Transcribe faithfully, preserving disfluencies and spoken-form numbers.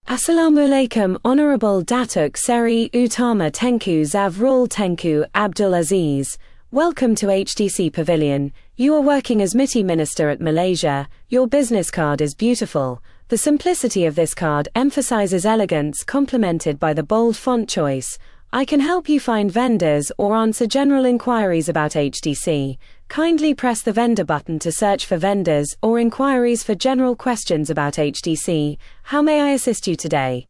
Assalamu alaikum, Honorable Datuk Seri Utama Tengku Zavrul Tengku Abdul Aziz. Welcome to H D C Pavilion. You are working as M I T I Minister at Malaysia. Your business card is beautiful. The simplicity of this card emphasizes elegance, complemented by the bold font choice. I can help you find vendors or answer general inquiries about H D C. Kindly press the vendor button to search for vendors or inquiries for general questions about H D C. How may I assist you today?